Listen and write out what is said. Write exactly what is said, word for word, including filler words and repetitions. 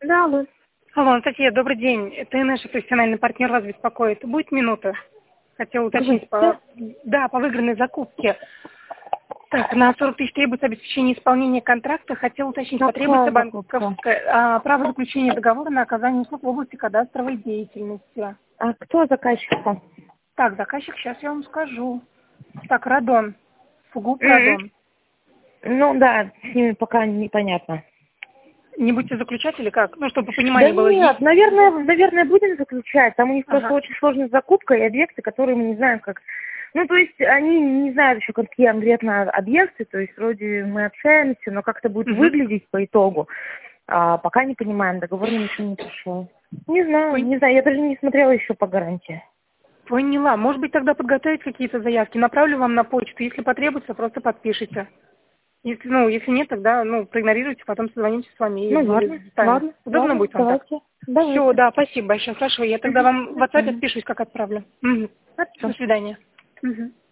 Да, алло. Алло, Анастасия, добрый день. Это наш профессиональный партнер вас беспокоит. Будет минута? Хотела уточнить по, да, по выигранной закупке. Так, на сорок тысяч требуется обеспечение исполнения контракта. Хотела уточнить, Какая потребуется закупка? банковское а, право заключения договора на оказание услуг в области кадастровой деятельности. А кто заказчик-то? Так, заказчик, сейчас я вам скажу. Так, Радон. ФУГУП М. Радон. Ну да, с ними пока непонятно. Не будете заключать или как? Ну, чтобы Да понимание было. нет, наверное, наверное, будем заключать. Там у них просто Ага. очень сложная закупка и объекты, которые мы не знаем как. Ну, то есть они не знают еще, какие конкретно объекты, то есть вроде мы общаемся, но как это будет Угу. выглядеть по итогу, а, пока не понимаем, договор нам еще не пришел. Не знаю, Пон- не знаю, я даже не смотрела еще по гарантии. Поняла. Может быть, тогда подготовить какие-то заявки. Направлю вам на почту. Если потребуется, просто подпишите. Если, ну, если нет, тогда, ну, проигнорируйте, потом созвонимся с вами и Ну более ладно, детально. ладно, Удобно ладно, будет вам так? давайте, Все, давайте. да, спасибо большое. Хорошо, я тогда Мгм. вам в WhatsApp Мгм. отпишусь, как отправлю. Мгм. Хорошо. До свидания. Мгм.